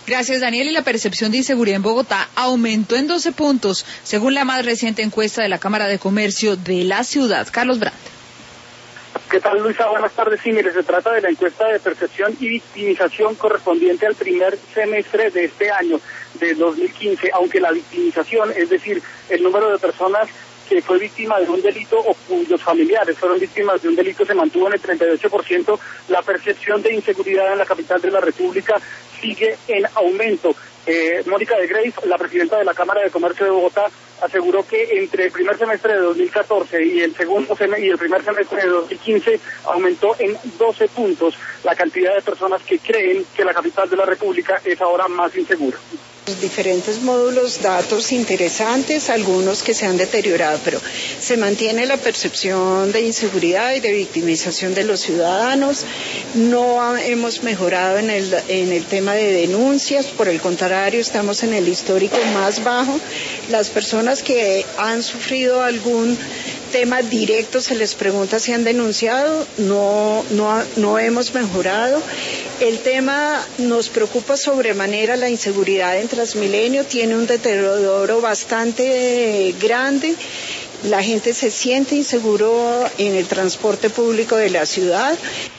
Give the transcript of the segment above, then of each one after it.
Gracias, Daniel. Y la percepción de inseguridad en Bogotá aumentó en 12 puntos, según la más reciente encuesta de la Cámara de Comercio de la ciudad. Carlos Brandt. ¿Qué tal, Luisa? Buenas tardes. Sí, mire, se trata de la encuesta de percepción y victimización correspondiente al primer semestre de este año, de 2015, aunque la victimización, es decir, el número de personas que fue víctima de un delito o cuyos familiares fueron víctimas de un delito, se mantuvo en el 38%, la percepción de inseguridad en la capital de la República sigue en aumento. Mónica de Grace, la presidenta de la Cámara de Comercio de Bogotá, aseguró que entre el primer semestre de 2014 y el primer semestre de 2015 aumentó en 12 puntos la cantidad de personas que creen que la capital de la República es ahora más insegura. Diferentes módulos, datos interesantes, algunos que se han deteriorado, pero se mantiene la percepción de inseguridad y de victimización de los ciudadanos. No hemos mejorado en el tema de denuncias, por el contrario, estamos en el histórico más bajo. Las personas que han sufrido algún tema directo se les pregunta si han denunciado, no hemos mejorado. El tema nos preocupa sobremanera, la inseguridad en Transmilenio tiene un deterioro bastante grande. La gente se siente inseguro en el transporte público de la ciudad.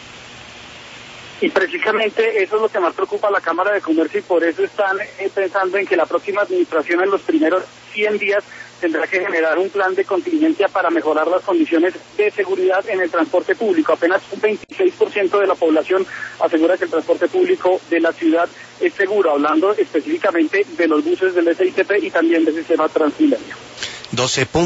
Y precisamente eso es lo que más preocupa a la Cámara de Comercio y por eso están pensando en que la próxima administración en los primeros 100 días tendrá que generar un plan de contingencia para mejorar las condiciones de seguridad en el transporte público. Apenas un 26% de la población asegura que el transporte público de la ciudad es seguro, hablando específicamente de los buses del SITP y también del sistema Transmilenio. 12